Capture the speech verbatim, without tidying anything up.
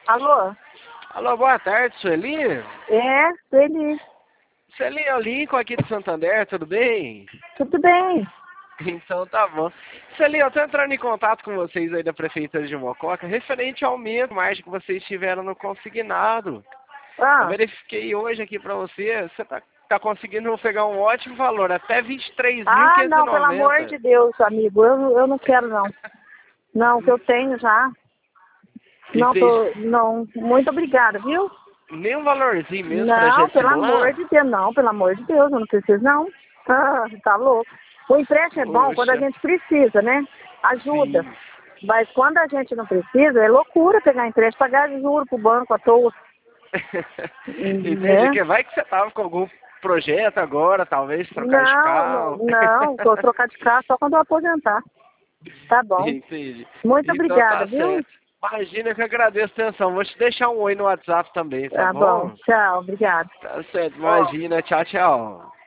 Alô? Alô, boa tarde, Sueli. É, Sueli. Sueli, é o Lincoln aqui de Santander, tudo bem? Tudo bem. Então tá bom. Sueli, eu tô entrando em contato com vocês aí da Prefeitura de Mococa, referente ao aumento mais que vocês tiveram no consignado. Eu Ah, verifiquei hoje aqui pra você, você tá, tá conseguindo pegar um ótimo valor, até vinte e três mil ah quinhentos e não, pelo amor noventa. de Deus, amigo. Eu, eu não quero, não. Não, que eu tenho já. Não, Entendi. tô, não. Muito obrigada, viu? Nem um valorzinho mesmo pra Não, gente pelo amor simular? de Deus, não, pelo amor de Deus, eu não preciso, não. Ah, tá louco. O empréstimo é bom quando a Poxa, gente precisa, né? Ajuda. sim. Mas quando a gente não precisa, é loucura pegar empréstimo, pagar juros pro banco à toa. Entendi, Né? que vai que você tava com algum projeto agora, talvez trocar de Não, não, carro. não, vou trocar de carro só quando eu aposentar. Tá bom. Entendi. Muito Então obrigada, tá viu? certo. Imagina que eu agradeço a atenção. Vou te deixar um oi no WhatsApp também, tá Tá bom. bom? Tchau, obrigada. Tá certo, imagina. Tchau, tchau.